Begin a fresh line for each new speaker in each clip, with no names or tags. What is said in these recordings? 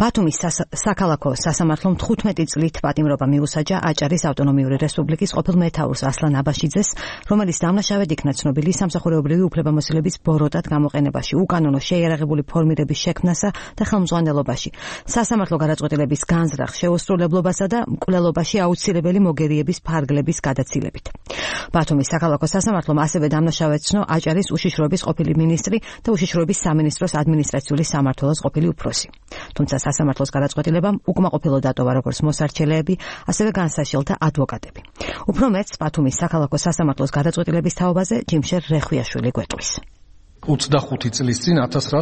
ბათუმის საქალაქო სასამართლომ 15 წლით პატიმრობა მიუსაჯა აჭარის ავტონომიური რესპუბლიკის ყოფილ მეთაურს ასლან აბაშიძეს, რომელიც დამნაშავედ იქნა ცნობილი სამსახურეობრივი უფლებამოსილების ბოროტად გამოყენებაში, უკანონო შეიარაღებული ფორმირების შექმნასა და ხელმძღვანელობაში, სასამართლო გადაწყვეტილების განზრახ შეუსრულებლობასა და მკვლელობაში აუცილებელი მოგერიების ფარგლების გადაცილებით. ბათუმის საქალაქო სასამართლომ ასევე დამნაშავედ ცნო აჭარის უშიშროების ყოფილი მინისტრი და უშიშროების სამინისტროს ადმინისტრაციული სამმართველოს ყოფილი უფროსი. თუმცა სასამართლოს გადაწყვეტილებამ უკმაყოფილო დატოვა როგორც მოსარჩელეები, ასევე განსაშილთა ადვოკატები. უფრო მეტს ბათუმის საქალაქო სასამართლოს გადაწყვეტილების თაობაზე ჯიმშერ რეხვიაშვილი გვეტყვის.
25 წლის წინ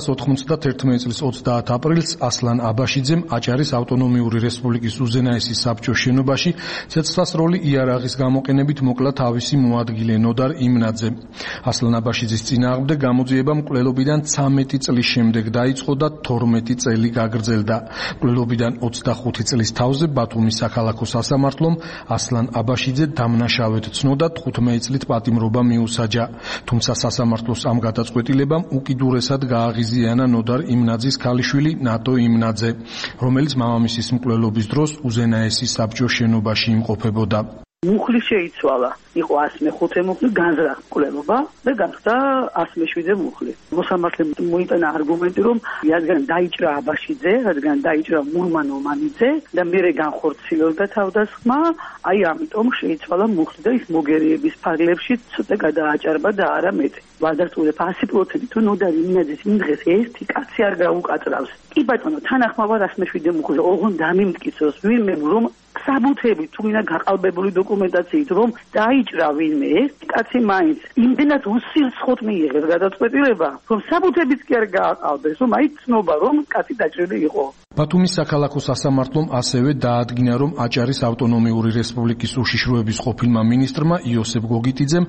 1991 წლის 30 აპრილს ასლან აბაშიძემ აჭარის ავტონომიური რესპუბლიკის უზენაესი საბჭოს შენობაში ცეცხლსასროლი იარაღის გამოყენებით მოკლა თავისი მოადგილე ნოდარ იმნაძე. ასლან აბაშიძის წინააღმდეგ გამოძიება მკვლელობიდან 13 წლის შემდეგ დაიწყო და 12 წელი გაგრძელდა. მკვლელობიდან 25 წლის თავზე ბათუმის საქალაქო სასამართლომ ასლან აბაშიძე დამნაშავედ ცნო და 15 წლით პატიმრობა მიუსაჯა. თუმცა სასამართლოს ამ გადაწყვეტილებამ უკიდურესად გააღიზიანა ნოდარ იმნაძის ქალიშვილი ნატო იმნაძე, რომელიც მამამისის მკვლელობის დროს უზენაესი საბჭოს შენობაში იმყოფებოდა.
მუხლი შეიცვალა, იყო 105 მუხლი, განზრახ მკვლელობა და გახდა 107 მუხლი. მოსამართლემ მოიტანა არგუმენტი, რომ რადგან დაიჭრა აბაშიძე, რადგან დაიჭრა მურმან ომანიძე და მერე განხორციელდა თავდასხმა, აი ამიტომ შეიცვალა მუხლი და ის მოგერიების ფარგლებში ცოტა გადააჭარბა და არა მეტი. ვადასტურებ 100% თუ ნოდარ იმნაძის იმ დღეს ერთი კაცი არ გაუკაწრავს. კი ბატონო, თანახმავარ 107 მუხლი, ოღონდ დამიმტკიცოს ვინმე რომ საბუთები თუ ვინა გაყალბებული დოკუმენტაციით რომ დაიჭრა ვინმე ეს კაცი მაინც იმდენად უსილცხოთ მიიღეს გადაწყვეტილება რომ საბუთებიც კი არ გააყალბეს რომ აი ცნობა რომ კაცი დაჭრილი იყო.
ბათუმის საქალაქო სასამართლომ ასევე დაადგინა, რომ აჭარის ავტონომიური რესპუბლიკის უშიშროების ყოფილმა მინისტრმა იოსებ გოგიტიძემ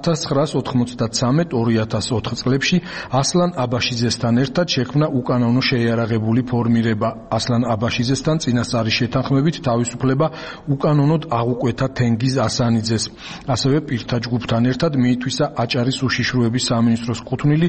1993-2004 წლებში ასლან აბაშიძესთან ერთად შექმნა უკანონო შეიარაღებული ფორმირება. ასლან აბაშიძესთან წინასწარი შეთანხმებით თავისუფლება უკანონოდ აღუკვეთა თენგიზ ასანიძეს. ასევე პირთა ჯგუფთან ერთად მიითვისა აჭარის უშიშროების სამინისტროს კუთვნილი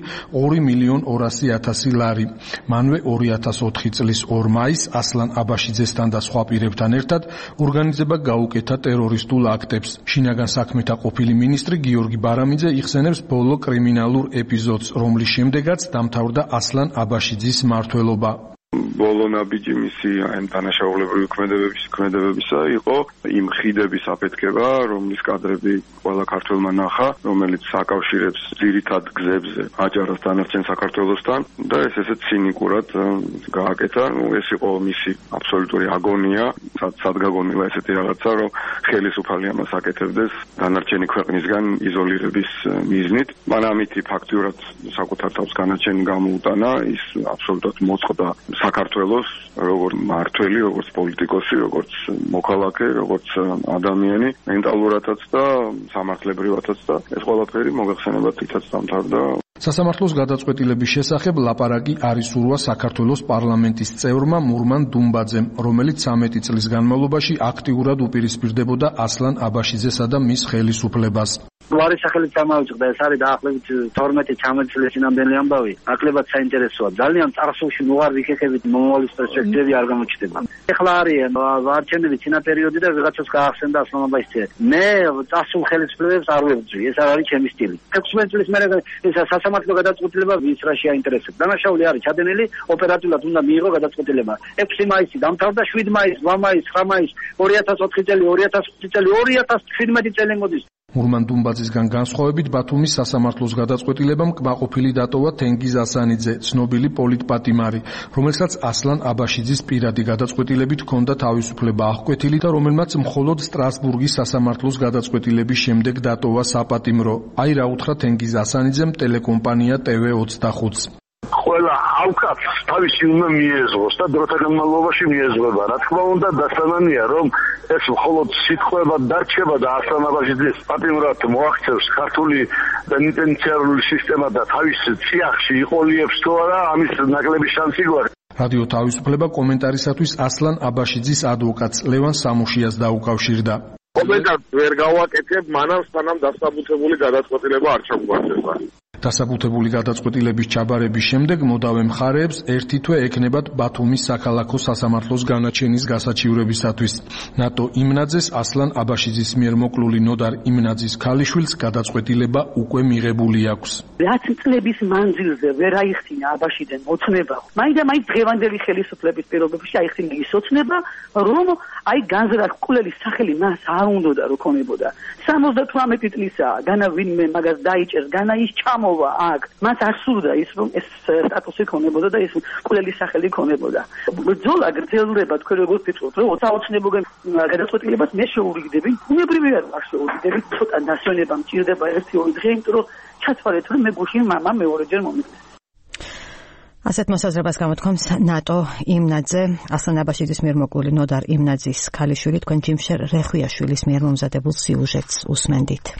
2.200.000 ლარი. მანვე 2004 წლის 2 მაისს ასლან აბაშიძესთან და სხვა პირებთან ერთად ორგანიზება გაუკეთა ტერორისტულ აქტებს. შინაგან საქმეთა ყოფილი მინისტრი გიორგი ბარამიძე იხსენებს ბოლო კრიმინალურ ეპიზოდს, რომლის შემდეგაც დამთავრდა ასლან აბაშიძის მმართველობა.
ბოლო ნაბიჯი მისი ამ დანაშაულებრივი ქმედებებისა იყო იმ ხიდების აფეთქება, რომლის კადრები ყველა ქართველმა ნახა, რომელიც საკავშირებს ძირითად გზებზე აჭარას დანარჩენ საქართველოსთან და ესეც ცინიკურად გააკეთა. ეს იყო მისი აბსოლუტური აგონია, სად გაგონილა ესეთი რაღაცა, რომ ხელისუფალი ამას აკეთებდეს დანარჩენი ქვეყნისგან იზოლირების მიზნით. მან ამითი ფაქტიურად საკუთარ თავს განაჩენი გამოუტანა, ის აბსოლუტურად მოწყდა საქართველოს როგორც მართველი, როგორც პოლიტიკოსი, როგორც მოქალაქე, როგორც ადამიანი, მენტალურადაც და სამართლებრივადაც და ეს ყველაფერი მოგეხსენებათ თითაც დამთავრდა.
სასამართლოს გადაწყვეტილების შესახებ ლაპარაკი არის ურვა საქართველოს პარლამენტის წევრმა მურმან დუმბაძემ, რომელიც 13 წლის განმავლობაში აქტიურად უპირისპირდებოდა ასლან აბაშიძესა და მის ხელისუფლებას.
ვარის სახელით ჩამოვიწყდა, ეს არის დაახლოებით 12-13 წლის წინანდელი ამბავი. ნაკლებად საინტერესოა. ძალიან წარსულში მოღარ ვიქეხებით მომავლის პერსპექტივები არ გამოჩნდება. ეხლა არის არჩევნების წინა პერიოდი და ვიღაცას გაახსენდა ასლან აბაშიძე. მე წარსულ ხელისუფლებებს არ ვებრძვი, ეს არ არის ჩემი სტილი. 16 წლის მერე ეს სასამართლო გადაწყვეტილება ვის რა შეაინტერესებს. დანაშაული არის ჩადენილი, ოპერატიულად უნდა მიიღო გადაწყვეტილება. 6 მაისი დამთავრდა, 7 მაისი, 8 მაისი, 9 მაისი, 2004 წელი, 2005 წელი, 2017 წელი მოდის.
მურმან დუმბაძისგან განსხვავებით ბათუმის სასამართლოს გადაწყვეტილებამ კმაყოფილი დატოვა თენგიზ ასანიძე, ცნობილი პოლიტპატიმარი, რომელსაც ასლან აბაშიძის პირადი გადაწყვეტილებით ჰქონდა თავისუფლება აღკვეთილი და რომელმაც მხოლოდ სტრასბურგის სასამართლოს გადაწყვეტილების შემდეგ დატოვა საპატიმრო. აი რა უთხრა თენგიზ ასანიძემ ტელეკომპანია TV25-ს.
ყველა ავკაც თავისი უნდა მიეზღოს და დროთა განმავლობაში მიეზღება. რა თქმა უნდა, დასანანია, რომ ეს მხოლოდ სიტყვებად დარჩება და ასლან აბაშიძეს პატიმრად მოაღწევს ქართული პენიტენციარული სისტემა და თავის ციახში იყოლიებს თუ არა, ამის ნაკლები შანსი გვაქვს.
რადიო თავისუფლება კომენტარისათვის ასლან აბაშიძის ადვოკატს ლევან სამუშიას დაუკავშირდა.
კომენტარს ვერ გავაკეთებ, მანამ სანამ დასაბუთებული გადაწყვეტილება არ ჩაგვარჩება.
დასაბუთებული გადაწყვეტილების ჩაბარების შემდეგ მოდავე მხარეებს ერთი თვე ექნებათ ბათუმის საქალაქო სასამართლოს განაჩენის გასაჩივრებისათვის. ნატო იმნაძეს ასლან აბაშიძის მიერ მოკლული ნოდარ იმნაძის ქალიშვილს გადაწყვეტილება უკვე მიღებული აქვს.
რაც წლების მანძილზე ვერ აიხსნა აბაშიძემ ოცნება, მაინდა-მაინც დღევანდელი ხელისუფლების პირობებში აიხსნა ის ოცნება, რომ აი განზრახ მკვლელის სახელი მას არ უნდა რომ ქონებოდა. 78 წლისაა, განა ვინმე მაგას დაიჭერს, განა ის ჩამოვა აქ. მას არ სურდა ის რომ ეს სტატუსი ქონებოდა და ეს მკვლელის სახელი ქონებოდა. ბრძოლა გრძელდება თქვენ როგორ ფიქრობთ, რომ ოცნებობენ გადაწყვეტილებას მე შეურიგდები, უნებრივია რომ არ შეურიგდები, ცოტა დასვენება მჭირდება 1-2 დღე, იმიტომ რომ ჩათვალეთ რომ მე გუშინ მამა მეორეჯერ მომიგდეს.
ასეთ მოსაზრებას გამოთქვამს ნატო იმნაძე, ასლან აბაშიძის მიერ მოკლული ნოდარ იმნაძის ქალიშვილი, თქვენ ჯიმშერ რეხვიაშვილის მიერ მომზადებულ სიუჟეტს უსმენდით.